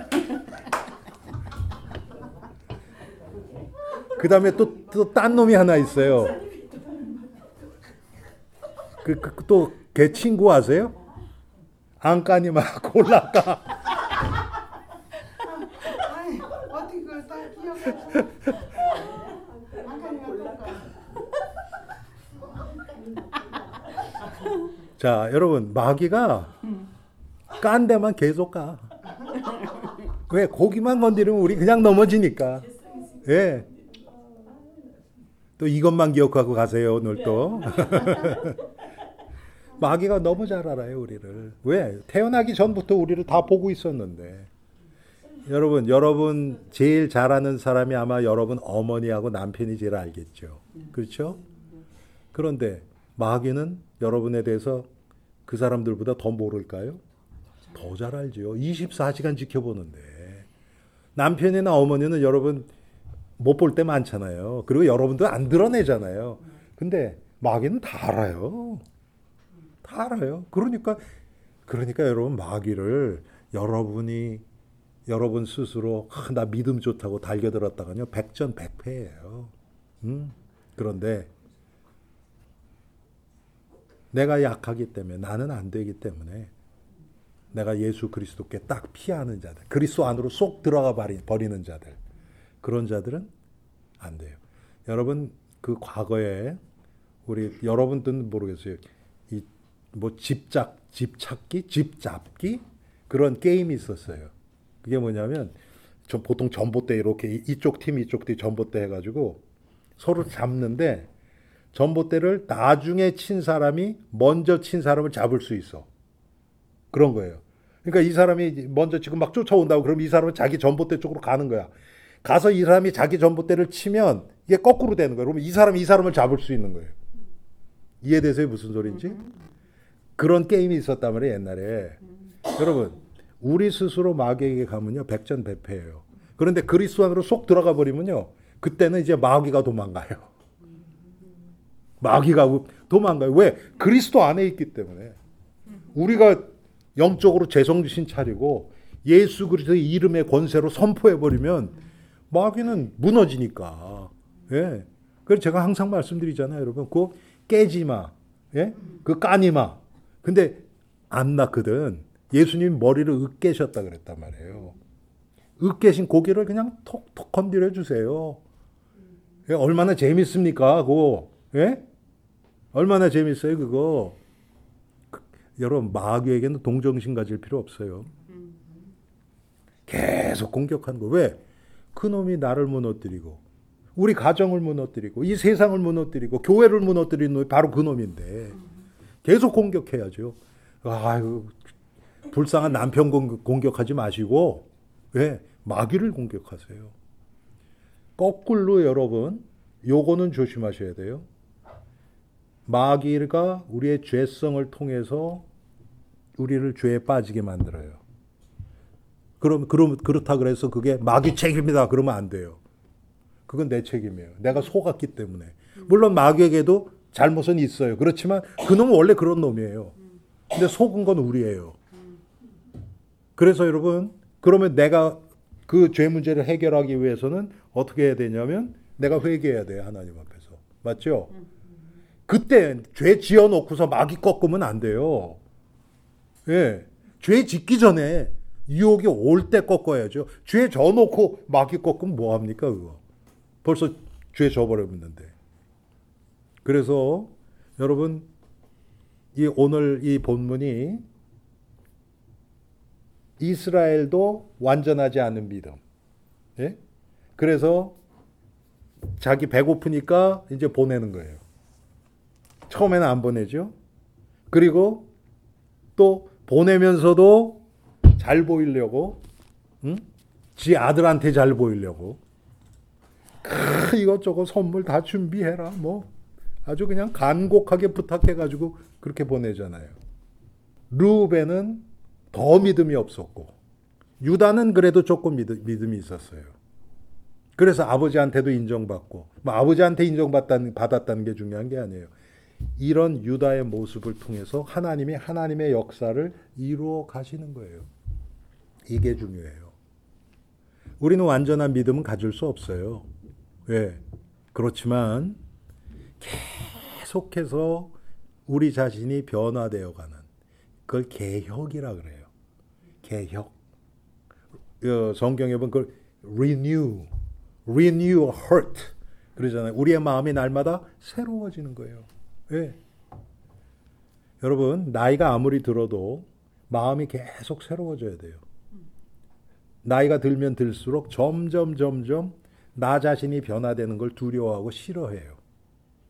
그 다음에 또 또 딴 놈이 하나 있어요. 그 또 걔 친구 아세요? 안 까니마 골라까. 아니 어떻게 그걸 다 기억해? 안 까니마 골라까. 자, 여러분 마귀가 깐 데만 계속 가. 왜? 고기만 건드리면 우리 그냥 넘어지니까. 예. 또 이것만 기억하고 가세요, 오늘 또. 마귀가 너무 잘 알아요, 우리를. 왜? 태어나기 전부터 우리를 다 보고 있었는데. 여러분, 여러분 제일 잘 아는 사람이 아마 여러분 어머니하고 남편이 제일 알겠죠. 그렇죠? 그런데 마귀는 여러분에 대해서 그 사람들보다 더 모를까요? 더 잘 알죠. 이십사 시간 지켜보는데. 남편이나 어머니는 여러분 못 볼 때 많잖아요. 그리고 여러분도 안 드러내잖아요. 근데 마귀는 다 알아요. 다 알아요. 그러니까 그러니까 여러분 마귀를 여러분이 여러분 스스로 아, 나 믿음 좋다고 달겨들었다가요 백전백패예요. 음? 그런데 내가 약하기 때문에 나는 안 되기 때문에 내가 예수 그리스도께 딱 피하는 자들, 그리스도 안으로 쏙 들어가 버리는 자들, 그런 자들은 안 돼요. 여러분 그 과거에 우리 여러분들은 모르겠어요. 이 뭐 집잡 집찾기, 집잡기 그런 게임이 있었어요. 그게 뭐냐면 저 보통 전봇대 이렇게 이쪽 팀 이쪽 팀 전봇대 해가지고 서로 잡는데 전봇대를 나중에 친 사람이 먼저 친 사람을 잡을 수 있어. 그런 거예요. 그러니까 이 사람이 먼저 지금 막 쫓아온다고 그러면 이 사람은 자기 전봇대 쪽으로 가는 거야. 가서 이 사람이 자기 전봇대를 치면 이게 거꾸로 되는 거예요. 그러면 이 사람이 이 사람을 잡을 수 있는 거예요. 이해되세요? 무슨 소리인지? 그런 게임이 있었단 말이에요, 옛날에. 여러분, 우리 스스로 마귀에게 가면요, 백전백패예요. 그런데 그리스도 안으로 쏙 들어가 버리면요, 그때는 이제 마귀가 도망가요. 마귀가 도망가요. 왜? 그리스도 안에 있기 때문에. 우리가 영적으로 재성신 차리고 예수 그리스도의 이름의 권세로 선포해버리면 마귀는 무너지니까. 예. 그래서 제가 항상 말씀드리잖아요, 여러분. 그거 깨지 마. 예? 그 까니 마. 근데 안 낳거든. 예수님 머리를 으깨셨다 그랬단 말이에요. 으깨신 고기를 그냥 톡톡 건드려 주세요. 예? 얼마나 재밌습니까, 그거. 예? 얼마나 재밌어요, 그거. 그, 여러분, 마귀에게는 동정심 가질 필요 없어요. 계속 공격하는 거. 왜? 그놈이 나를 무너뜨리고, 우리 가정을 무너뜨리고, 이 세상을 무너뜨리고, 교회를 무너뜨리는 놈이 바로 그놈인데, 계속 공격해야죠. 아유, 불쌍한 남편 공격하지 마시고, 왜? 마귀를 공격하세요. 거꾸로 여러분, 요거는 조심하셔야 돼요. 마귀가 우리의 죄성을 통해서 우리를 죄에 빠지게 만들어요. 그럼, 그럼, 그렇다 그래서 그게 마귀 책임이다 그러면 안 돼요. 그건 내 책임이에요. 내가 속았기 때문에. 물론 마귀에게도 잘못은 있어요. 그렇지만 그놈은 원래 그런 놈이에요. 근데 속은 건 우리예요. 그래서 여러분, 그러면 내가 그 죄 문제를 해결하기 위해서는 어떻게 해야 되냐면 내가 회개해야 돼요. 하나님 앞에서. 맞죠? 그때 죄 지어놓고서 마귀 꺾으면 안 돼요. 예. 죄 짓기 전에 유혹이 올 때 꺾어야죠. 죄 져놓고 마귀 꺾으면 뭐합니까, 그거? 벌써 죄 져버렸는데. 그래서 여러분, 이 오늘 이 본문이 이스라엘도 완전하지 않은 믿음. 예? 그래서 자기 배고프니까 이제 보내는 거예요. 처음에는 안 보내죠. 그리고 또 보내면서도 잘 보이려고, 응? 지 아들한테 잘 보이려고, 크, 이것저것 선물 다 준비해라. 뭐 아주 그냥 간곡하게 부탁해가지고 그렇게 보내잖아요. 르우벤은 더 믿음이 없었고, 유다는 그래도 조금 믿음, 믿음이 있었어요. 그래서 아버지한테도 인정받고, 뭐 아버지한테 인정받다는 받았다는 게 중요한 게 아니에요. 이런 유다의 모습을 통해서 하나님이 하나님의 역사를 이루어 가시는 거예요. 이게 중요해요. 우리는 완전한 믿음은 가질 수 없어요. 왜? 그렇지만 계속해서 우리 자신이 변화되어 가는, 그걸 개혁이라 그래요. 개혁. 성경에 보면 그걸 renew, renew a heart 그러잖아요. 우리의 마음이 날마다 새로워지는 거예요. 왜? 여러분, 나이가 아무리 들어도 마음이 계속 새로워져야 돼요. 나이가 들면 들수록 점점 점점 나 자신이 변화되는 걸 두려워하고 싫어해요.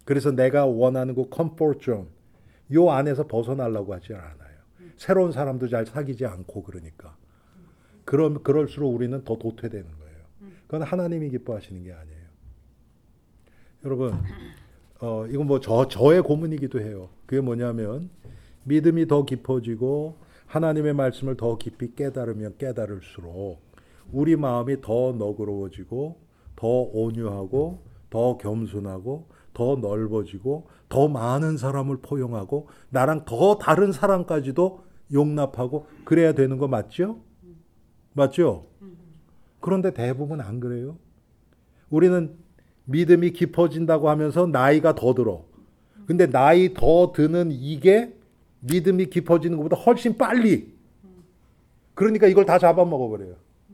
그래서 내가 원하는 그 컴포트 존, 요 안에서 벗어나려고 하지 않아요. 새로운 사람도 잘 사귀지 않고 그러니까. 그럼 그럴수록 우리는 더 도태되는 거예요. 그건 하나님이 기뻐하시는 게 아니에요. 여러분, 어, 이건 뭐 저, 저의 고문이기도 해요. 그게 뭐냐면 믿음이 더 깊어지고 하나님의 말씀을 더 깊이 깨달으면 깨달을수록 우리 마음이 더 너그러워지고 더 온유하고 더 겸손하고 더 넓어지고 더 많은 사람을 포용하고 나랑 더 다른 사람까지도 용납하고 그래야 되는 거 맞죠? 맞죠? 그런데 대부분 안 그래요. 우리는 믿음이 깊어진다고 하면서 나이가 더 들어. 근데 나이 더 드는 이게 믿음이 깊어지는 것보다 훨씬 빨리. 그러니까 이걸 다 잡아먹어버려요.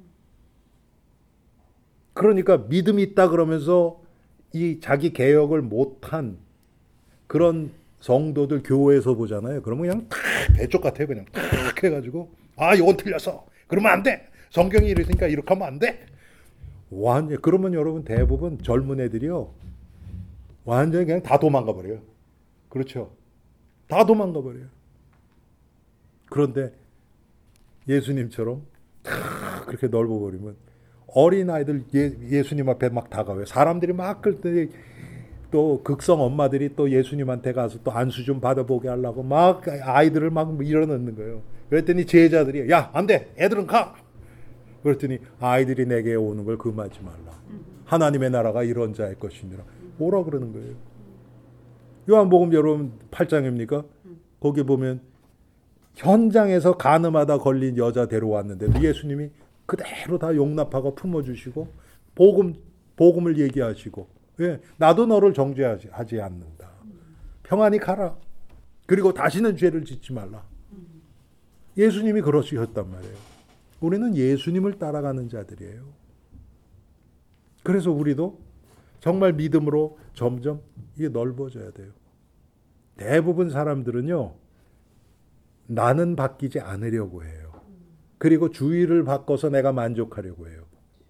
그러니까 믿음이 있다 그러면서 이 자기 개혁을 못한 그런 성도들 교회에서 보잖아요. 그러면 그냥 탁 배쪽 같아요. 그냥 탁 해가지고 아 이건 틀렸어. 그러면 안 돼. 성경이 이랬으니까 이렇게 하면 안 돼. 완전 그러면 여러분 대부분 젊은 애들이요. 완전히 그냥 다 도망가 버려요. 그렇죠. 다 도망가 버려요. 그런데 예수님처럼 탁 그렇게 넓어버리면 어린아이들 예, 예수님 앞에 막 다가와요. 사람들이 막 그럴 때 또 극성 엄마들이 또 예수님한테 가서 또 안수 좀 받아보게 하려고 막 아이들을 막 밀어넣는 거예요. 그랬더니 제자들이 야, 안 돼. 애들은 가. 그랬더니 아이들이 내게 오는 걸 금하지 말라. 하나님의 나라가 이런 자의 것이니라. 뭐라 그러는 거예요. 요한복음 여러분 팔 장입니까? 거기 보면 현장에서 간음하다 걸린 여자 데려왔는데 예수님이 그대로 다 용납하고 품어주시고 복음, 복음을 얘기하시고 예, 나도 너를 정죄하지 하지 않는다. 평안히 가라. 그리고 다시는 죄를 짓지 말라. 예수님이 그러셨단 말이에요. 우리는 예수님을 따라가는 자들이에요. 그래서 우리도 정말 믿음으로 점점 이게 넓어져야 돼요. 대부분 사람들은요. 나는 바뀌지 않으려고 해요. 그리고 주의를 바꿔서 내가 만족하려고 해요.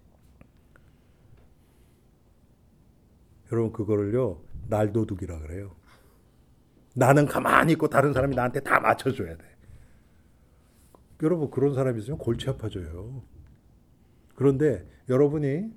여러분 그거를요. 날도둑이라 그래요. 나는 가만히 있고 다른 사람이 나한테 다 맞춰줘야 돼. 여러분 그런 사람이 있으면 골치 아파져요. 그런데 여러분이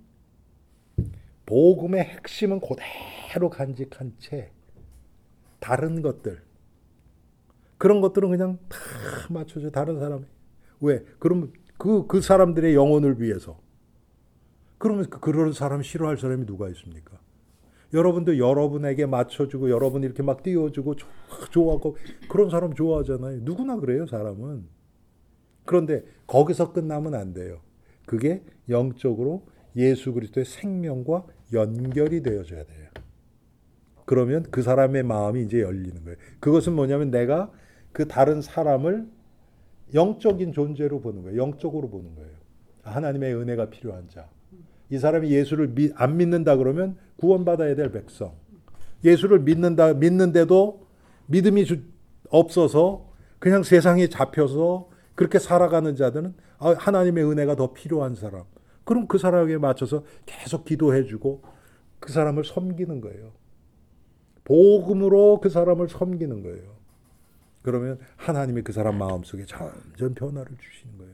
복음의 핵심은 그대로 간직한 채 다른 것들 그런 것들은 그냥 다 맞춰줘. 다른 사람이. 왜? 그럼 그, 그 사람들의 영혼을 위해서. 그러면 그, 그런 사람 싫어할 사람이 누가 있습니까? 여러분도 여러분에게 맞춰주고 여러분 이렇게 막 띄워주고 좋아하고 그런 사람 좋아하잖아요. 누구나 그래요, 사람은. 그런데 거기서 끝나면 안 돼요. 그게 영적으로 예수 그리스도의 생명과 연결이 되어져야 돼요. 그러면 그 사람의 마음이 이제 열리는 거예요. 그것은 뭐냐면 내가 그 다른 사람을 영적인 존재로 보는 거예요. 영적으로 보는 거예요. 하나님의 은혜가 필요한 자. 이 사람이 예수를 미, 안 믿는다 그러면 구원받아야 될 백성. 예수를 믿는다 믿는데도 믿음이 주, 없어서 그냥 세상에 잡혀서 그렇게 살아가는 자들은 아, 하나님의 은혜가 더 필요한 사람. 그럼 그 사람에게 맞춰서 계속 기도해주고 그 사람을 섬기는 거예요. 복음으로 그 사람을 섬기는 거예요. 그러면 하나님이 그 사람 마음속에 점점 변화를 주시는 거예요.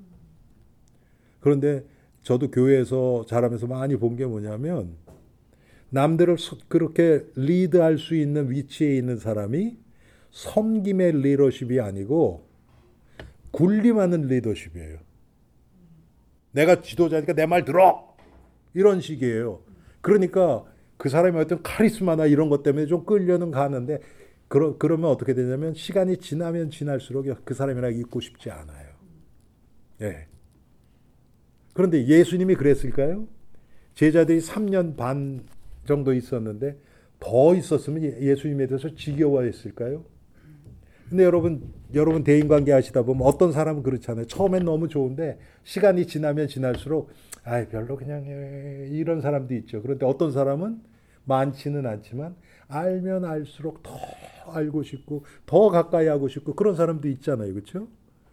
그런데 저도 교회에서 자라면서 많이 본 게 뭐냐면 남들을 그렇게 리드할 수 있는 위치에 있는 사람이 섬김의 리더십이 아니고 군림하는 리더십이에요. 내가 지도자니까 내 말 들어! 이런 식이에요. 그러니까 그 사람이 어떤 카리스마나 이런 것 때문에 좀 끌려는 가는데 그러, 그러면 어떻게 되냐면 시간이 지나면 지날수록 그 사람이랑 있고 싶지 않아요. 예. 그런데 예수님이 그랬을까요? 제자들이 삼 년 반 정도 있었는데 더 있었으면 예수님에 대해서 지겨워했을까요? 근데 여러분, 여러분 대인관계 하시다 보면 어떤 사람은 그렇잖아요. 처음엔 너무 좋은데 시간이 지나면 지날수록 아, 별로 그냥 이런 사람도 있죠. 그런데 어떤 사람은 많지는 않지만 알면 알수록 더 알고 싶고 더 가까이 하고 싶고 그런 사람도 있잖아요. 그렇죠?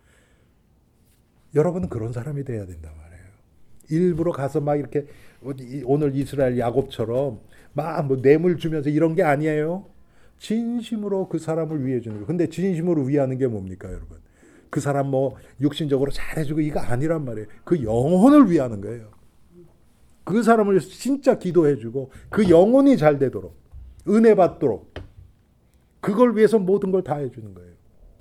여러분은 그런 사람이 돼야 된단 말이에요. 일부러 가서 막 이렇게 오늘 이스라엘 야곱처럼 막 뭐 뇌물 주면서 이런 게 아니에요. 진심으로 그 사람을 위해 주는 거예요. 근데 진심으로 위하는 게 뭡니까, 여러분? 그 사람 뭐 육신적으로 잘해주고 이거 아니란 말이에요. 그 영혼을 위하는 거예요. 그 사람을 진짜 기도해주고 그 영혼이 잘 되도록 은혜 받도록 그걸 위해서 모든 걸 다 해주는 거예요.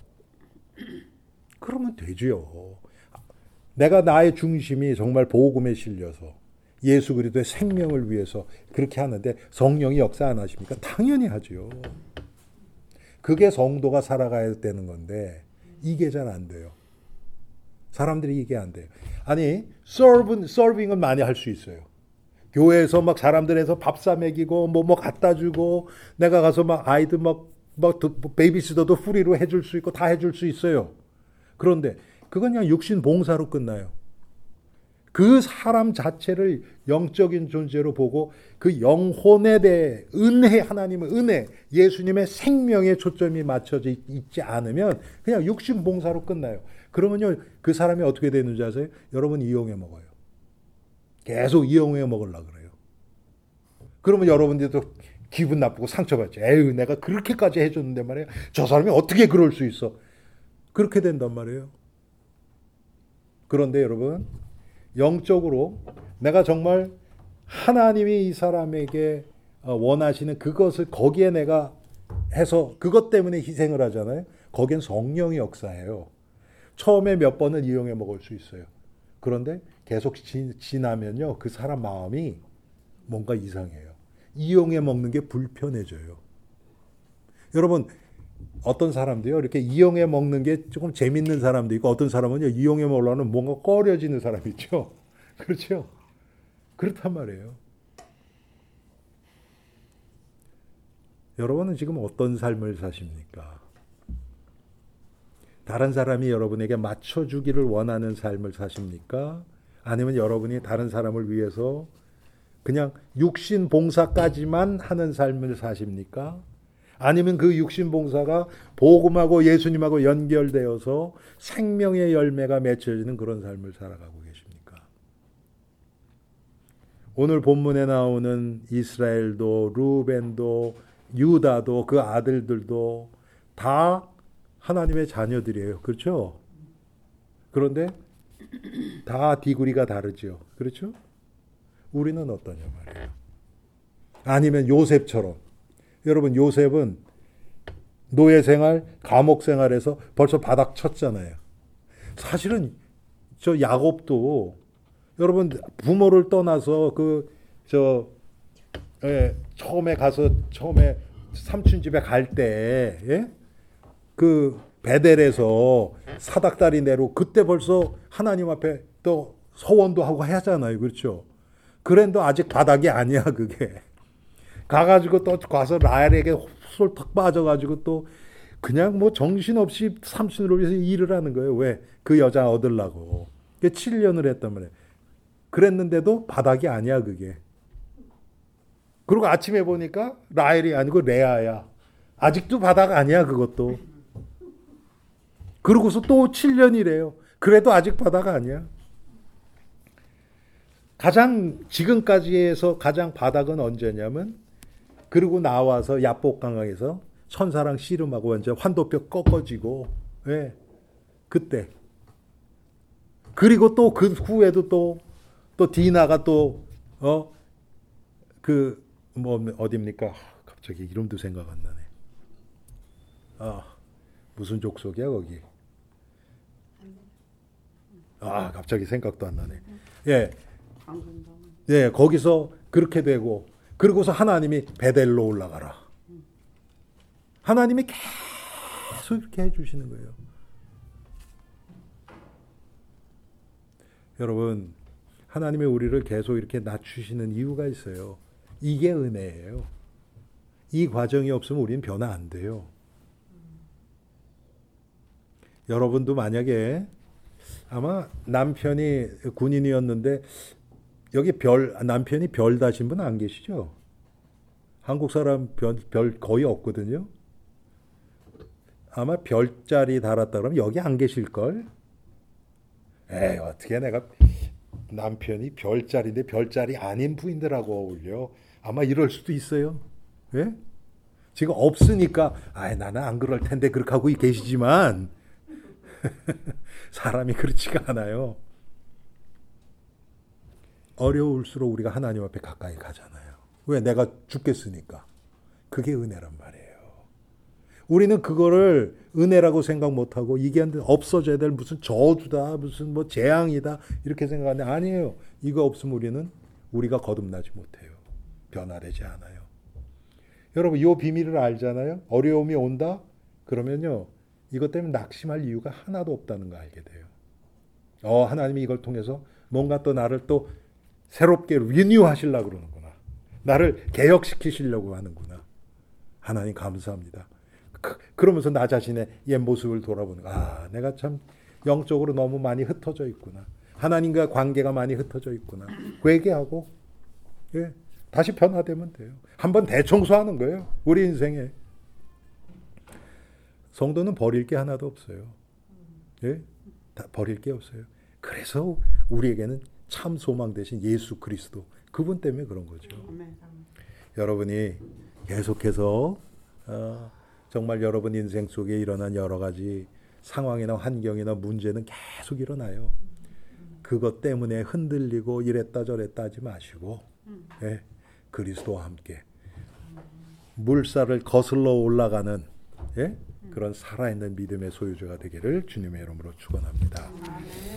그러면 되지요. 내가 나의 중심이 정말 복음에 실려서 예수 그리스도의 생명을 위해서 그렇게 하는데 성령이 역사 안 하십니까? 당연히 하죠. 그게 성도가 살아가야 되는 건데 이게 잘 안 돼요. 사람들이 이게 안 돼요. 아니 서빙, 서빙은 많이 할 수 있어요. 교회에서 막 사람들에서 밥 사 먹이고 뭐 뭐 갖다 주고 내가 가서 막 아이들 막, 막 베이비시터도 프리로 해줄 수 있고 다 해줄 수 있어요. 그런데 그건 그냥 육신 봉사로 끝나요. 그 사람 자체를 영적인 존재로 보고 그 영혼에 대해 은혜, 하나님의 은혜, 예수님의 생명에 초점이 맞춰져 있지 않으면 그냥 육신 봉사로 끝나요. 그러면요 그 사람이 어떻게 되는지 아세요? 여러분 이용해 먹어요. 계속 이용해 먹으려고 그래요. 그러면 여러분들도 기분 나쁘고 상처받죠. 에휴 내가 그렇게까지 해줬는데 말이에요. 저 사람이 어떻게 그럴 수 있어. 그렇게 된단 말이에요. 그런데 여러분 영적으로 내가 정말 하나님이 이 사람에게 원하시는 그것을 거기에 내가 해서 그것 때문에 희생을 하잖아요. 거기엔 성령이 역사해요. 처음에 몇 번은 이용해 먹을 수 있어요. 그런데 계속 지, 지나면요 그 사람 마음이 뭔가 이상해요. 이용해 먹는 게 불편해져요. 여러분 어떤 사람도요 이렇게 이용해 먹는 게 조금 재밌는 사람도 있고 어떤 사람은요 이용해 먹으려면 뭔가 꺼려지는 사람 있죠. 그렇죠? 그렇단 말이에요. 여러분은 지금 어떤 삶을 사십니까? 다른 사람이 여러분에게 맞춰주기를 원하는 삶을 사십니까? 아니면 여러분이 다른 사람을 위해서 그냥 육신 봉사까지만 하는 삶을 사십니까? 아니면 그 육신 봉사가 복음하고 예수님하고 연결되어서 생명의 열매가 맺혀지는 그런 삶을 살아가고 계십니까? 오늘 본문에 나오는 이스라엘도 루벤도 유다도 그 아들들도 다 하나님의 자녀들이에요. 그렇죠? 그런데 다 디구리가 다르죠. 그렇죠? 우리는 어떠냐 말이에요. 아니면 요셉처럼 여러분 요셉은 노예 생활, 감옥 생활에서 벌써 바닥 쳤잖아요. 사실은 저 야곱도 여러분 부모를 떠나서 그 저 예, 처음에 가서 처음에 삼촌 집에 갈 때 예? 그 베델에서 사닥다리 내로 그때 벌써 하나님 앞에 또 서원도 하고 하잖아요. 그렇죠? 그런데 아직 바닥이 아니야 그게. 가가지고 또 가서 라헬에게 홀딱 빠져가지고 또 그냥 뭐 정신없이 삼촌을 위해서 일을 하는 거예요. 왜? 그 여자 얻으려고. 칠 년을 했단 말이에요. 그랬는데도 바닥이 아니야 그게. 그리고 아침에 보니까 라헬이 아니고 레아야. 아직도 바닥 아니야 그것도. 그러고서 또 칠 년이래요. 그래도 아직 바닥 아니야. 가장 지금까지에서 가장 바닥은 언제냐면 그리고 나와서 야복강강에서 천사랑 씨름하고 완전 환도뼈 꺾어지고 예, 그때 그리고 또 그 후에도 또 또 디나가 또 어 그 뭐 어디입니까? 갑자기 이름도 생각 안 나네. 아 무슨 족속이야 거기? 아 갑자기 생각도 안 나네. 예, 예 거기서 그렇게 되고 그러고서 하나님이 베델로 올라가라. 하나님이 계속 이렇게 해주시는 거예요. 여러분 하나님이 우리를 계속 이렇게 낮추시는 이유가 있어요. 이게 은혜예요. 이 과정이 없으면 우리는 변화 안 돼요. 여러분도 만약에 아마 남편이 군인이었는데 여기 별 남편이 별 다신 분 안 계시죠? 한국 사람 별, 별 거의 없거든요. 아마 별자리 달았다 그러면 여기 안 계실걸? 에이 어떻게 내가 남편이 별자리인데 별자리 아닌 부인들하고 어울려. 아마 이럴 수도 있어요. 예? 지금 없으니까 아, 나는 안 그럴 텐데 그렇게 하고 계시지만 사람이 그렇지가 않아요. 어려울수록 우리가 하나님 앞에 가까이 가잖아요. 왜? 내가 죽겠으니까. 그게 은혜란 말이에요. 우리는 그거를 은혜라고 생각 못하고 이게 없어져야 될 무슨 저주다, 무슨 뭐 재앙이다 이렇게 생각하는데 아니에요. 이거 없으면 우리는 우리가 거듭나지 못해요. 변화되지 않아요. 여러분 이 비밀을 알잖아요. 어려움이 온다? 그러면요. 이것 때문에 낙심할 이유가 하나도 없다는 거 알게 돼요. 어, 하나님이 이걸 통해서 뭔가 또 나를 또 새롭게 리뉴 하시려고 그러는구나. 나를 개혁시키시려고 하는구나. 하나님 감사합니다. 그, 그러면서 나 자신의 옛 모습을 돌아보는 거. 아, 내가 참 영적으로 너무 많이 흩어져 있구나. 하나님과 관계가 많이 흩어져 있구나. 회개하고 예, 다시 변화되면 돼요. 한번 대청소하는 거예요. 우리 인생에. 성도는 버릴 게 하나도 없어요. 예? 다 버릴 게 없어요. 그래서 우리에게는 참 소망 되신 예수 그리스도 그분 때문에 그런 거죠. 아멘. 여러분이 계속해서 어, 정말 여러분 인생 속에 일어난 여러 가지 상황이나 환경이나 문제는 계속 일어나요. 그것 때문에 흔들리고 이랬다 저랬다 하지 마시고 예, 그리스도와 함께 물살을 거슬러 올라가는 예? 그런 살아있는 믿음의 소유자가 되기를 주님의 이름으로 축원합니다.